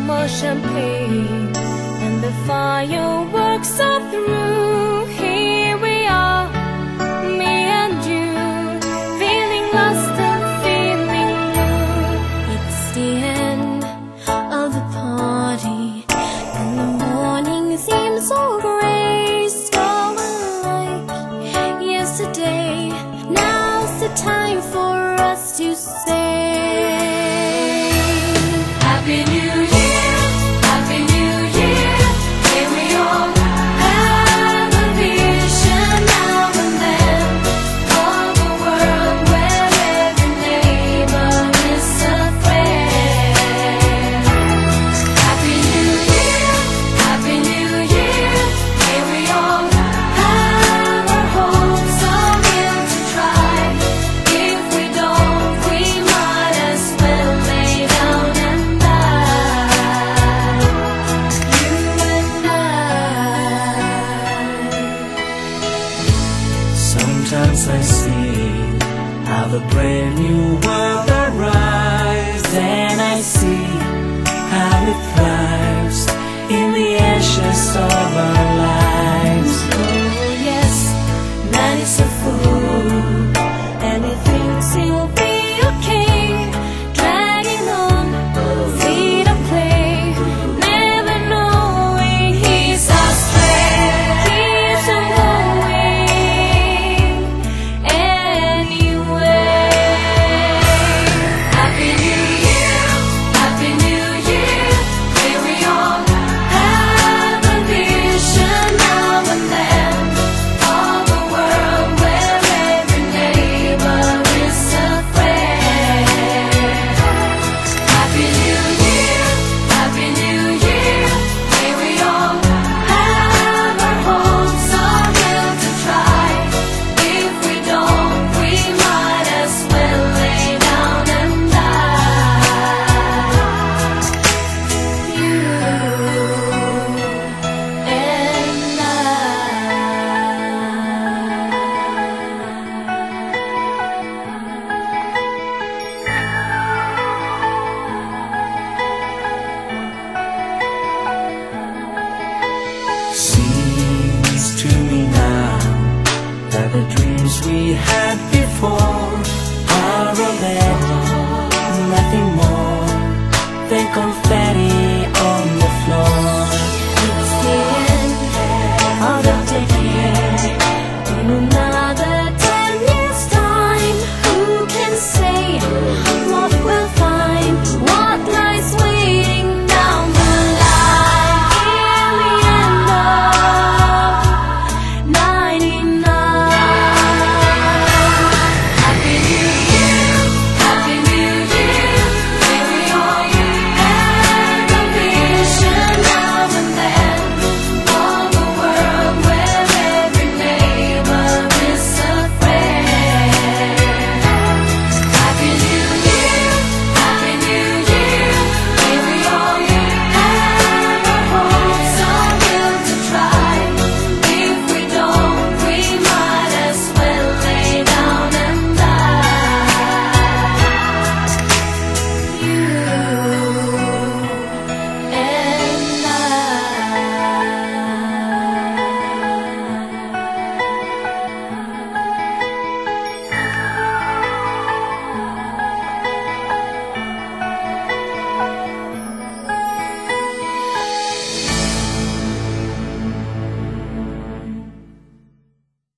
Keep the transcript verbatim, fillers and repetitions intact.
more champagne and the fireworks of the roof. Here we are, me and you, feeling lost and feeling blue. It's the end of the party and the morning seems so gray, so unlike yesterday. Now's the time for us to say Happy New Year, Happy New Year. Here we all have a vision now and then of a world where every neighbor is a friend. Happy New Year, Happy New Year. Here we all have our hopes all here to try. If we don't, we might as well lay down and die. You and I. Sometimes I see how the brand new world arrives, and I see how it thrives in the ashes of our lives. Oh yes, man is a fool, and he thinks he'll be okay, dragging on feet of clay, never knowing he's astray. Keeps on going anyway. Happy New Year, Happy New Year. Here we all have a vision now and then of a world where every neighbor is a friend. Happy New Year, Happy New Year. Here we all have our hopes all here to try. If we don't, we might as well lay down and die. You and I. Seems to me now that the dreams we had before are a lead, nothing more than confetti on the floor.